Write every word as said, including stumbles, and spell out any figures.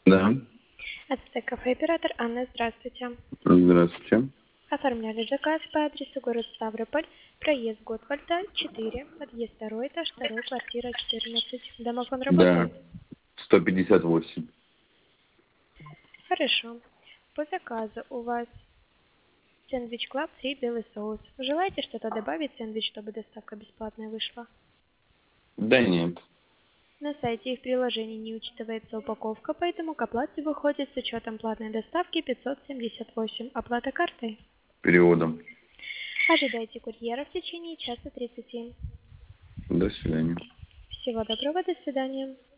Да. Это кафе-оператор Анна, здравствуйте. Здравствуйте. Оформляли заказ по адресу город Ставрополь, проезд Готвальда, четыре, подъезд второй, этаж второй, квартира четырнадцать. Домофон работает? Да. сто пятьдесят восемь. Хорошо. По заказу у вас сэндвич клаб три белый соус. Желаете что-то добавить в сэндвич, чтобы доставка бесплатная вышла? Да нет. На сайте и в приложении не учитывается упаковка, поэтому к оплате выходит с учетом платной доставки пятьсот семьдесят восемь. Оплата картой? Переводом. Ожидайте курьера в течение часа тридцати. До свидания. Всего доброго, до свидания.